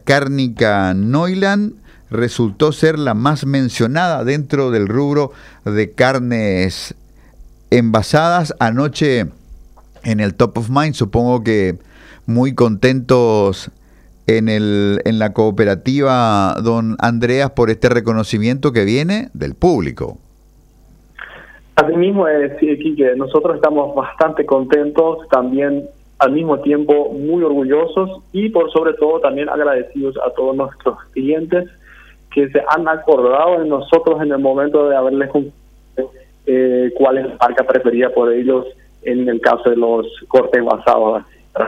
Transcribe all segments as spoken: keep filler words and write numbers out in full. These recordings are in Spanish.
cárnica Neuland resultó ser la más mencionada dentro del rubro de carnes envasadas. Anoche en el Top of Mind, supongo que muy contentos en, el, en la cooperativa, don Andreas, por este reconocimiento que viene del público. Así mismo es, Quique, nosotros estamos bastante contentos, también al mismo tiempo muy orgullosos y por sobre todo también agradecidos a todos nuestros clientes que se han acordado de nosotros en el momento de haberles contado eh, cuál es la marca preferida por ellos en el caso de los cortes envasados.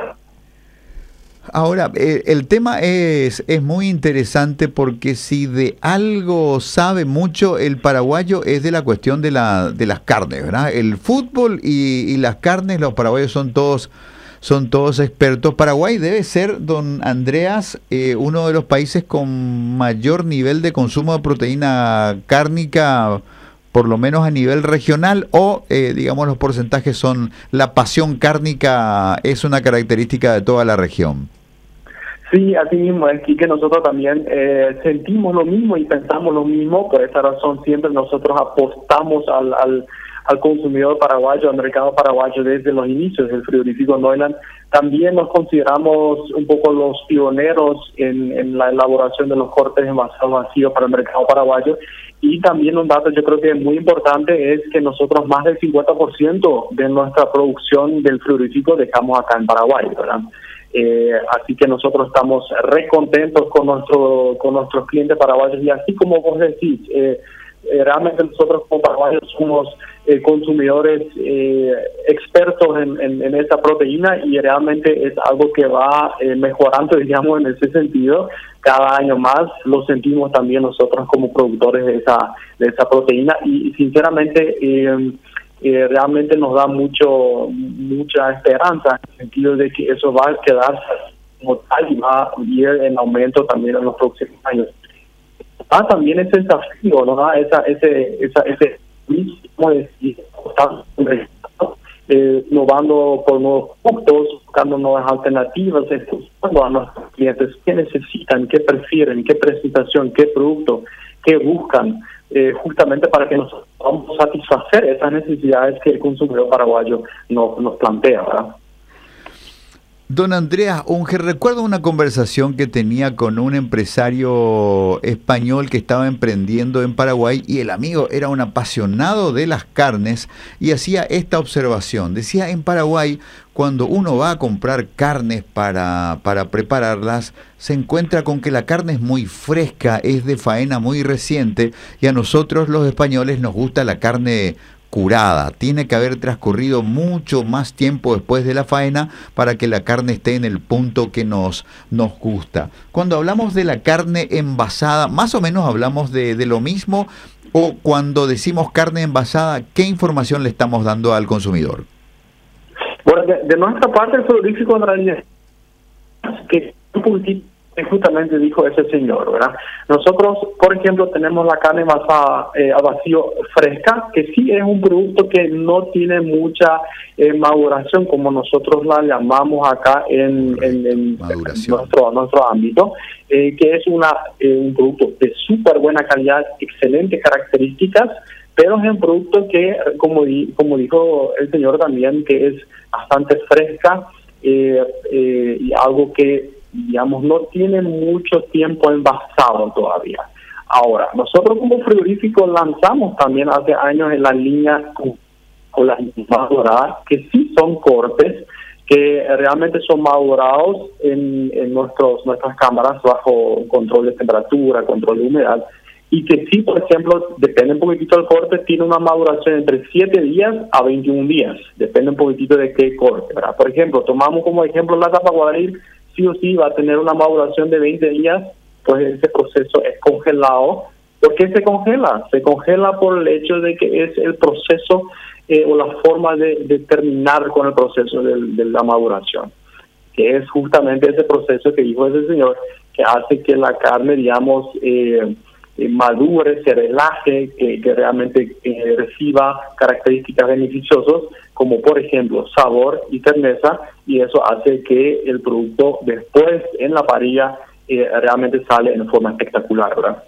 Ahora, eh, el tema es, es muy interesante porque si de algo sabe mucho el paraguayo es de la cuestión de, la, de las carnes, ¿verdad? El fútbol y, y las carnes, los paraguayos son todos, son todos expertos. Paraguay debe ser, don Andreas, eh, uno de los países con mayor nivel de consumo de proteína cárnica, por lo menos a nivel regional, o eh, digamos los porcentajes son, la pasión cárnica es una característica de toda la región. Sí, así mismo es, que nosotros también eh, sentimos lo mismo y pensamos lo mismo. Por esa razón siempre nosotros apostamos al, al, al consumidor paraguayo, al mercado paraguayo desde los inicios del frigorífico Neuland. También nos consideramos un poco los pioneros en, en la elaboración de los cortes envasados vacíos para el mercado paraguayo. Y también un dato yo creo que es muy importante es que nosotros más del cincuenta por ciento de nuestra producción del frigorífico dejamos acá en Paraguay, ¿verdad? Eh, así que nosotros estamos re contentos con nuestro con nuestros clientes paraguayos y así como vos decís, eh, eh, realmente nosotros como paraguayos somos eh, consumidores eh, expertos en, en, en esa proteína y realmente es algo que va eh, mejorando, digamos, en ese sentido. Cada año más lo sentimos también nosotros como productores de esa de esa proteína y sinceramente eh, Eh, realmente nos da mucho mucha esperanza en el sentido de que eso va a quedarse como tal y va a ir en aumento también en los próximos años. Ah, también ese desafío, ¿no? Ah, esa, ese, esa, ese, ¿cómo decir? Eh, innovando por nuevos productos, buscando nuevas alternativas, escuchando a nuestros clientes qué necesitan, qué prefieren, qué presentación, qué producto, qué buscan, eh, justamente para que nosotros podamos satisfacer esas necesidades que el consumidor paraguayo nos, nos plantea, ¿verdad? Don Andreas Unger, recuerdo una conversación que tenía con un empresario español que estaba emprendiendo en Paraguay y el amigo era un apasionado de las carnes y hacía esta observación. Decía, en Paraguay, cuando uno va a comprar carnes para, para prepararlas, se encuentra con que la carne es muy fresca, es de faena muy reciente y a nosotros los españoles nos gusta la carne curada. Tiene que haber transcurrido mucho más tiempo después de la faena para que la carne esté en el punto que nos, nos gusta. Cuando hablamos de la carne envasada, más o menos hablamos de, de lo mismo, o cuando decimos carne envasada, ¿qué información le estamos dando al consumidor? Bueno, de, de nuestra parte el frigorífico en realidad que un poquitito justamente dijo ese señor, ¿verdad? Nosotros, por ejemplo, tenemos la carne envasada eh, a vacío fresca, que sí es un producto que no tiene mucha eh, maduración, como nosotros la llamamos acá en, en, en nuestro nuestro ámbito, eh, que es una eh, un producto de súper buena calidad, excelentes características, pero es un producto que, como, di, como dijo el señor también, que es bastante fresca eh, eh, y algo que digamos, no tiene mucho tiempo envasado todavía. Ahora, nosotros como frigorífico lanzamos también hace años en la línea con, con las maduradas, que sí son cortes, que realmente son madurados en, en nuestros nuestras cámaras bajo control de temperatura, control de humedad, y que sí, por ejemplo, depende un poquitito del corte, tiene una maduración entre siete días a veintiún días, depende un poquitito de qué corte, ¿verdad? Por ejemplo, tomamos como ejemplo la tapa guaril, sí o sí va a tener una maduración de veinte días, pues ese proceso es congelado. ¿Por qué se congela? Se congela por el hecho de que es el proceso eh, o la forma de, de terminar con el proceso de, de la maduración, que es justamente ese proceso que dijo ese señor, que hace que la carne, digamos, eh, eh, madure, se relaje, que, que realmente eh, reciba características beneficiosas, como por ejemplo sabor y terneza, y eso hace que el producto después en la parrilla eh, realmente sale en forma espectacular, ¿verdad?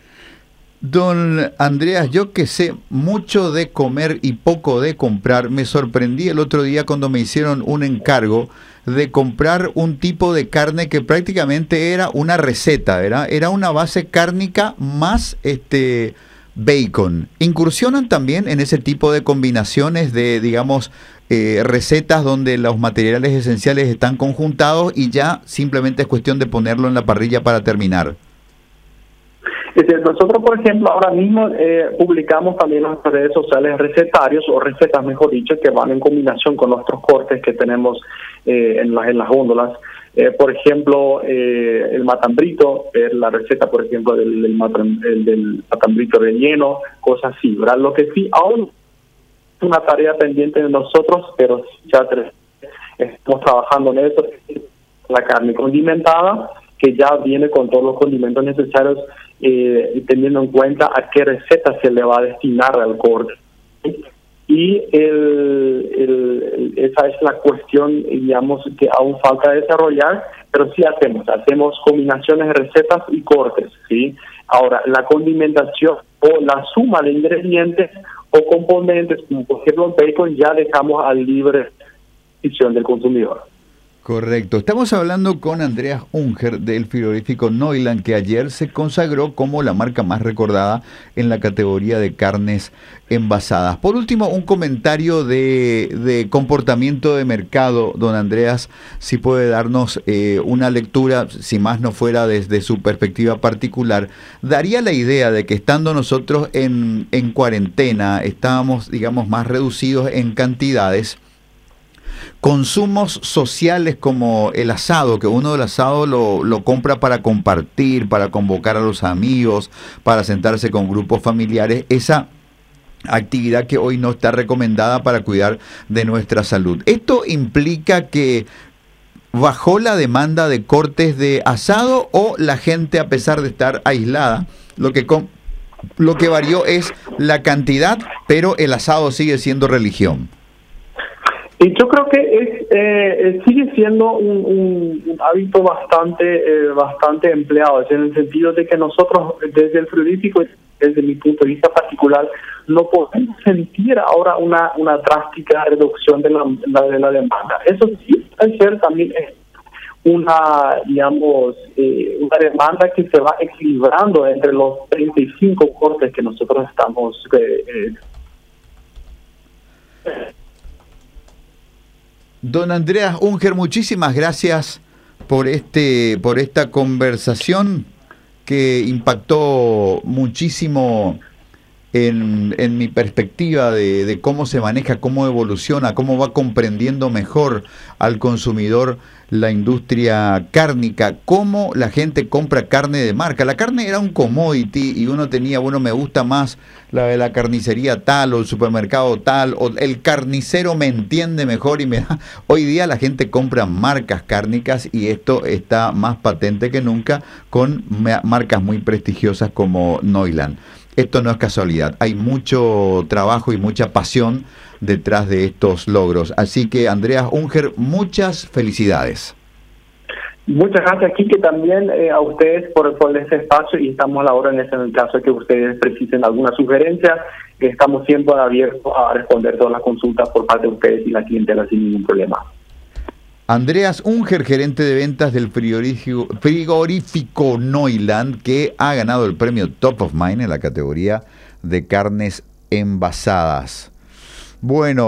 Don Andreas, yo que sé mucho de comer y poco de comprar, me sorprendí el otro día cuando me hicieron un encargo de comprar un tipo de carne que prácticamente era una receta, ¿verdad? Era una base cárnica más este bacon. ¿Incursionan también en ese tipo de combinaciones de, digamos, eh, recetas donde los materiales esenciales están conjuntados y ya simplemente es cuestión de ponerlo en la parrilla para terminar? Es decir, nosotros, por ejemplo, ahora mismo eh, publicamos también en las redes sociales recetarios o recetas, mejor dicho, que van en combinación con nuestros cortes que tenemos eh, en, las, en las góndolas. Eh, por ejemplo, eh, el matambrito, eh, la receta, por ejemplo, del, del, matam, el, del matambrito relleno, cosas así, ¿verdad? Lo que sí, aún es una tarea pendiente de nosotros, pero ya estamos trabajando en eso, la carne condimentada, que ya viene con todos los condimentos necesarios, eh, teniendo en cuenta a qué receta se le va a destinar al corte. Y el, el, esa es la cuestión, digamos, que aún falta desarrollar, pero sí hacemos, hacemos combinaciones de recetas y cortes, ¿sí? Ahora, la condimentación o la suma de ingredientes o componentes, como por ejemplo el bacon, ya dejamos a libre decisión del consumidor. Correcto. Estamos hablando con Andreas Unger del frigorífico Neuland, que ayer se consagró como la marca más recordada en la categoría de carnes envasadas. Por último, un comentario de, de comportamiento de mercado, don Andreas, si puede darnos eh, una lectura, si más no fuera desde su perspectiva particular. Daría la idea de que estando nosotros en, en cuarentena, estábamos, digamos, más reducidos en cantidades. Consumos sociales como el asado, que uno del asado lo, lo compra para compartir, para convocar a los amigos, para sentarse con grupos familiares, esa actividad que hoy no está recomendada para cuidar de nuestra salud. ¿Esto implica que bajó la demanda de cortes de asado o la gente, a pesar de estar aislada, lo que, com- lo que varió es la cantidad, pero el asado sigue siendo religión? Y yo creo que es eh, sigue siendo un, un, un hábito bastante eh, bastante empleado, es en el sentido de que nosotros desde el frigorífico, desde mi punto de vista particular, no podemos sentir ahora una una drástica reducción de la, la de la demanda. Eso sí, al ser también es una, digamos, eh, una demanda que se va equilibrando entre los treinta y cinco cortes que nosotros estamos eh, eh, Don Andreas Unger, muchísimas gracias por este, por esta conversación que impactó muchísimo en, en mi perspectiva de, de cómo se maneja, cómo evoluciona, cómo va comprendiendo mejor al consumidor la industria cárnica, cómo la gente compra carne de marca. La carne era un commodity y uno tenía, bueno, me gusta más la de la carnicería tal o el supermercado tal, o el carnicero me entiende mejor y me da. Hoy día la gente compra marcas cárnicas y esto está más patente que nunca con marcas muy prestigiosas como Neuland. Esto no es casualidad, hay mucho trabajo y mucha pasión detrás de estos logros. Así que, Andreas Unger, muchas felicidades. Muchas gracias, Quique, también eh, a ustedes por, por este espacio, y estamos a la hora en, ese, en el caso de que ustedes precisen alguna sugerencia. Estamos siempre abiertos a responder todas las consultas por parte de ustedes y la clientela sin ningún problema. Andreas Unger, gerente de ventas del frigorífico, frigorífico Neuland, que ha ganado el premio Top of Mind en la categoría de carnes envasadas. Bueno.